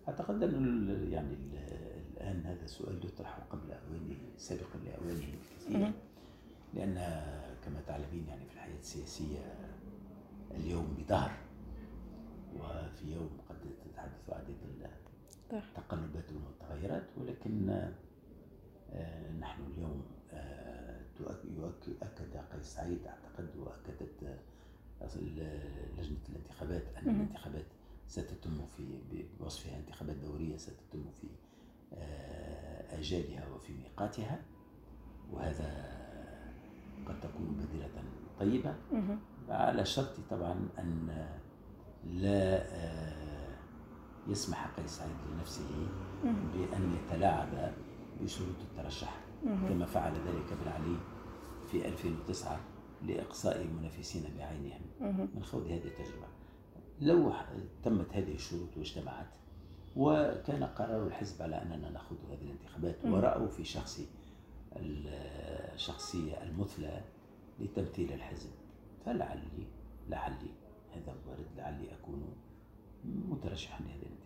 أعتقد أن الآن هذا السؤال يطرح قبل أوانه، سابقا لأوانه بكثير، لأن كما تعلمين يعني في الحياة السياسية اليوم بدهر، وفي يوم قد تتحدث عديد التقلبات والمتغيرات، ولكن نحن اليوم أكد قيس سعيد أعتقد، وأكدت لجنة الانتخابات أن الانتخابات ستتم بوصفها انتخابات دورية ستتم في آجالها وفي ميقاتها، وهذا قد تكون بادرة طيبة على شرط طبعا أن لا يسمح قيس سعيد لنفسه بأن يتلاعب بشروط الترشح كما فعل ذلك بن علي في 2009 لإقصاء منافسين بعينهم من خوض هذه التجربة. لو تمت هذه الشروط واجتمعت وكان قرار الحزب على أننا نخوض هذه الانتخابات ورأوا في شخصي الشخصية المثلى لتمثيل الحزب، فلعلي هذا وارد، لعلي أكون مترشحا لهذه الانتخابات.